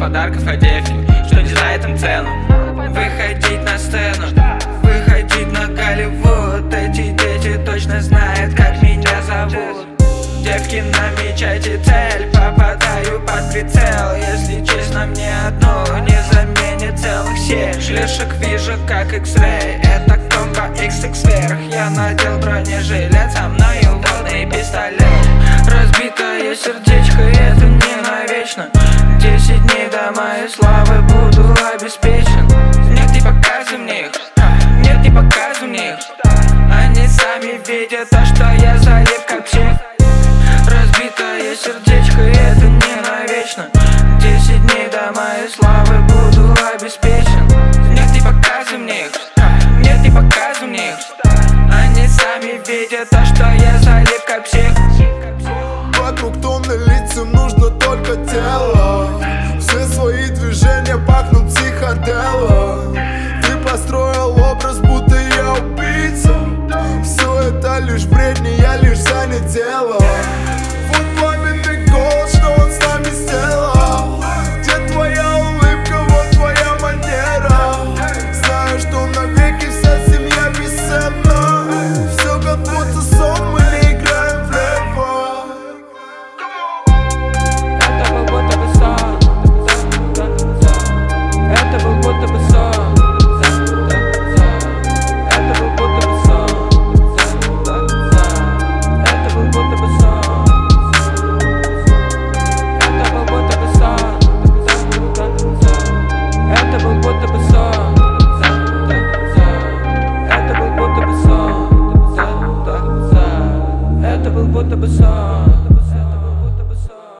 подарков от девки, что не знает им цену. Выходить на сцену, выходить на Голливуд. Эти дети точно знают, как меня зовут. Девки, намечайте цель, попадаю под прицел. Если честно, мне одно не заменит целых 7 шлешек, вижу как X-Ray. Это комбо XX вверх. Я надел бронежилет, со мной